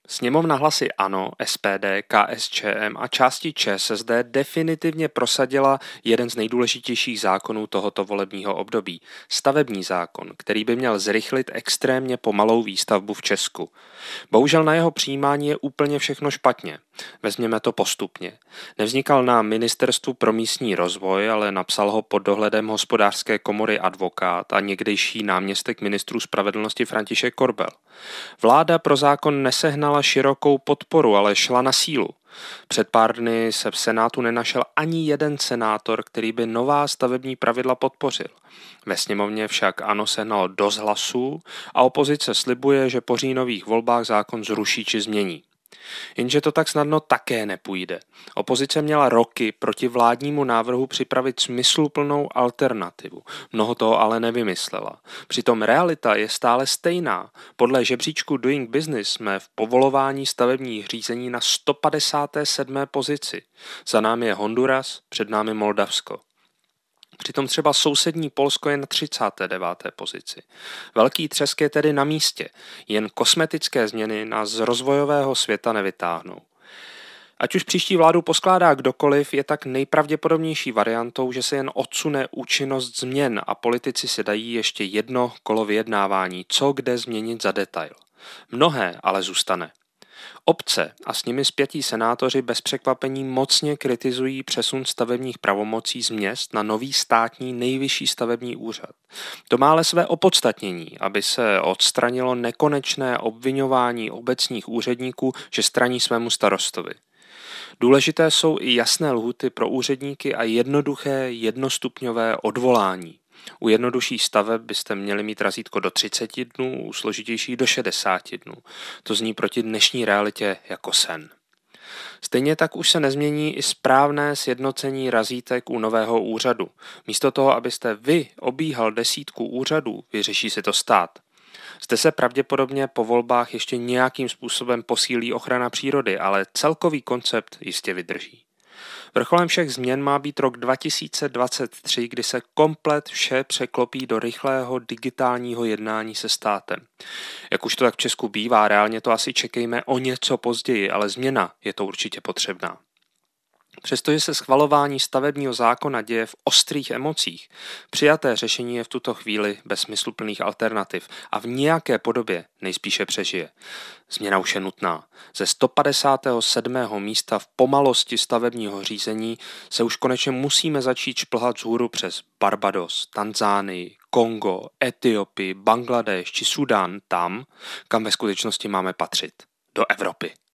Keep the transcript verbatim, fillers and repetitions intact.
Sněmovna hlasy ANO, S P D, K S Č M a části Č S S D definitivně prosadila jeden z nejdůležitějších zákonů tohoto volebního období. Stavební zákon, který by měl zrychlit extrémně pomalou výstavbu v Česku. Bohužel na jeho přijímání je úplně všechno špatně. Vezměme to postupně. Nevznikal na Ministerstvu pro místní rozvoj, ale napsal ho pod dohledem Hospodářské komory advokát a někdejší náměstek ministrů spravedlnosti František Korbel. Vláda pro zákon nesehnala širokou podporu, ale šla na sílu. Před pár dny se v Senátu nenašel ani jeden senátor, který by nová stavební pravidla podpořil. Ve sněmovně však ANO sehnalo dost hlasů a opozice slibuje, že po říjnových volbách zákon zruší či změní. Jenže to tak snadno také nepůjde. Opozice měla roky proti vládnímu návrhu připravit smysluplnou alternativu. Mnoho toho ale nevymyslela. Přitom realita je stále stejná. Podle žebříčku Doing Business jsme v povolování stavebních řízení na sto padesáté sedmé pozici. Za námi je Honduras, před námi Moldavsko. Přitom třeba sousední Polsko je na třicáté deváté pozici. Velký třesk je tedy na místě, jen kosmetické změny nás z rozvojového světa nevytáhnou. Ať už příští vládu poskládá kdokoliv, je tak nejpravděpodobnější variantou, že se jen odsune účinnost změn a politici si dají ještě jedno kolo vyjednávání, co kde změnit za detail. Mnohé ale zůstane. Obce a s nimi spjatí senátoři bez překvapení mocně kritizují přesun stavebních pravomocí z měst na nový státní nejvyšší stavební úřad. To má ale své opodstatnění, aby se odstranilo nekonečné obviňování obecních úředníků, že straní svému starostovi. Důležité jsou i jasné lhuty pro úředníky a jednoduché jednostupňové odvolání. U jednodušších staveb byste měli mít razítko do třiceti dnů, u složitějších do šedesáti dnů. To zní proti dnešní realitě jako sen. Stejně tak už se nezmění i správné sjednocení razítek u nového úřadu. Místo toho, abyste vy obíhal desítku úřadů, vyřeší si to stát. Zde se pravděpodobně po volbách ještě nějakým způsobem posílí ochrana přírody, ale celkový koncept jistě vydrží. Vrcholem všech změn má být rok dva tisíce dvacet tři, kdy se komplet vše překlopí do rychlého digitálního jednání se státem. Jak už to tak v Česku bývá, reálně to asi čekejme o něco později, ale změna je to určitě potřebná. Přestože se schvalování stavebního zákona děje v ostrých emocích, přijaté řešení je v tuto chvíli bez smysluplných alternativ a v nějaké podobě nejspíše přežije. Změna už je nutná. Ze sto padesátého sedmého místa v pomalosti stavebního řízení se už konečně musíme začít šplhat vzhůru přes Barbados, Tanzánii, Kongo, Etiopii, Bangladeš či Súdán tam, kam ve skutečnosti máme patřit. Do Evropy.